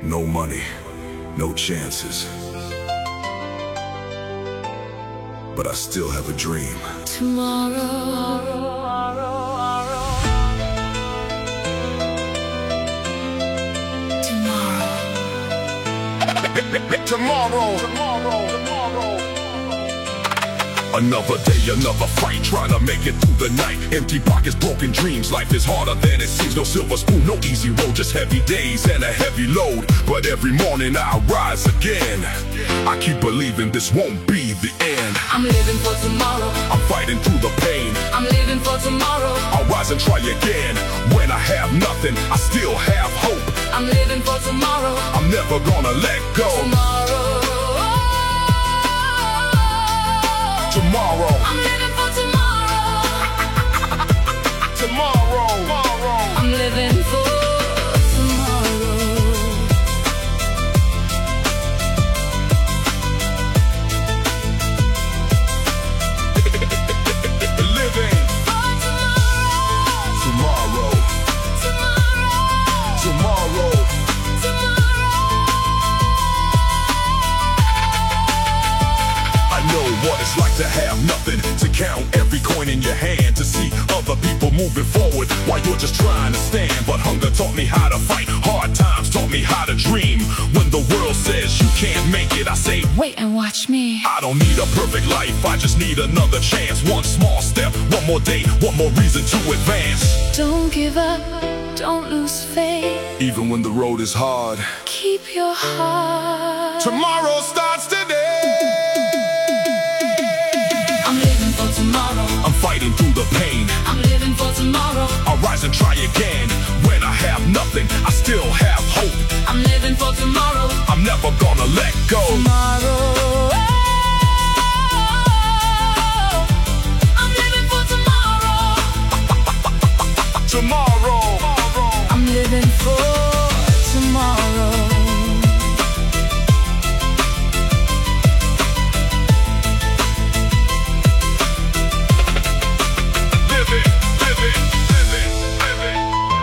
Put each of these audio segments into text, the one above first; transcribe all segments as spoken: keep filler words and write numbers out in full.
No money, no chances. But I still have a dream. Tomorrow, Tomorrow, tomorrow, tomorrow. Another day, another fight, trying to make it through the night. Empty pockets, broken dreams, life is harder than it seems. No silver spoon, no easy road, just heavy days and a heavy load. But every morning I rise again. I keep believing this won't be the end. I'm living for tomorrow. I'm fighting through the pain. I'm living for tomorrow. I'll rise and try again. When I have nothing, I still have hope. I'm living for tomorrow. I'm never gonna let go. Tomorrow, Tomorrow, I'm living for tomorrow. tomorrow, tomorrow. I'm living for tomorrow. Living For tomorrow, tomorrow, tomorrow, tomorrow. I know what it's like to have nothing, to count every coin in your hand, to see other people moving forward while you're just trying to stand. But hunger taught me how to fight, hard times taught me how to dream. When the world says you can't make it, I say, wait and watch me. I don't need a perfect life, I just need another chance. One small step, one more day, one more reason to advance. Don't give up, don't lose faith. Even when the road is hard, Keep your heart. tomorrow starts today. I'm living for tomorrow. I'm fighting through the pain. I'm living for tomorrow. I'll rise and try again. When I have nothing, I still have hope. I'm living for tomorrow. I'm never gonna let go. Tomorrow. I'm living for tomorrow. Tomorrow, I'm living for tomorrow. living, living, living, living.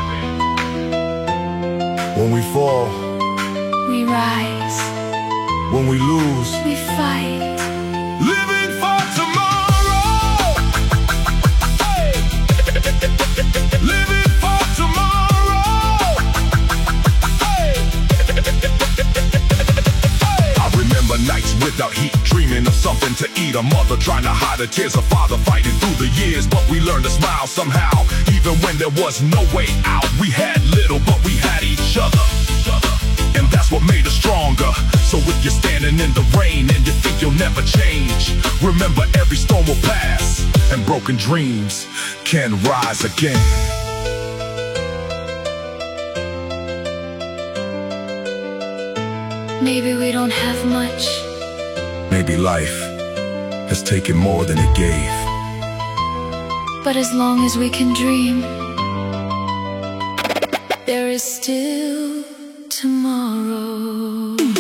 When we fall, We rise, when we lose, we fight. living for tomorrow. Hey. Living for tomorrow. Hey. I remember nights without heat, dreaming of something to eat. A mother trying to hide the tears, a father fighting through the years. But we learned to smile somehow, even when there was no way out. We had little, but we had each other. And that's what made us stronger. So if you're standing in the rain and you think you'll never change, remember every storm will pass, and broken dreams can rise again. Maybe we don't have much, Maybe life has taken more than it gave. but as long as we can dream, there is still tomorrow.